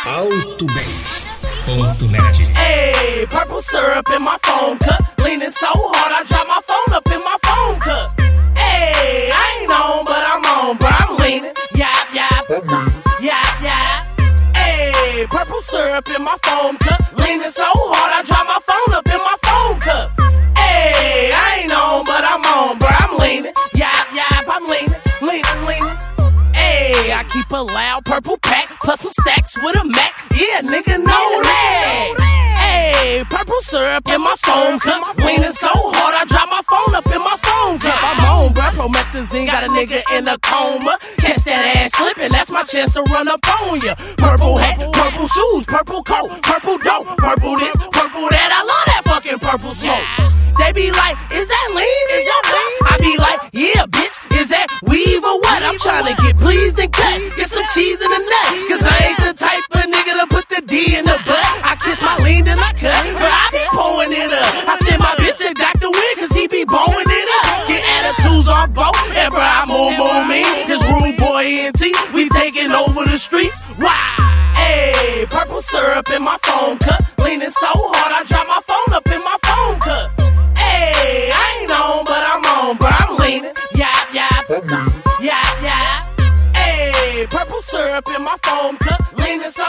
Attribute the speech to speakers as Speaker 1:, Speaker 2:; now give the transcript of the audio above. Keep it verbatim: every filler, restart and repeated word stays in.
Speaker 1: Autobase ponto net.
Speaker 2: Hey, purple syrup in my phone cup. Leaning so hard, I drop my phone up in my phone cup. Hey, I ain't on, but I'm on, but I'm leaning. Yap, yap, yap, yap. Hey, purple syrup in my phone cup. Leaning so hard, I drop my phone up in my phone cup. Hey, I ain't on, but I'm on, but I'm leaning. Yap, yap, I'm leaning, leaning, leaning. Hey, I keep a loud purple pack, plus some stacks with a Mac. Yeah, nigga know that. Hey, purple syrup in my phone cup. Leaning so hard, I drop my phone up in my phone cup. I'm on, bruh, promethazine got a nigga in a coma. Catch that ass slipping, that's my chance to run up on ya. Purple hat, purple shoes, purple coat, purple dope, purple this, purple that. I love that fucking purple smoke. They be like, is that lean? Is that lean? I be like, yeah, bitch, is that weave or what? I'm trying to get pleased and cut, get some cheese in the nut. Cause I ain't the type of nigga to put the D in the butt. I kiss my lean, then I cut, but I be pulling it up. I send my bitch to Doctor Win, cause he be bowing it up. Get attitudes off both, and bro, I move, move me. This rude boy N T, we taking over the streets. Wow. Hey, purple syrup in my phone cup. Leaning so hard, I drop my phone up in my phone cup. Hey, I ain't on, but I'm on, but I'm leaning. Yap, yap, yap, yap. Hey, purple syrup in my phone cup. Leaning so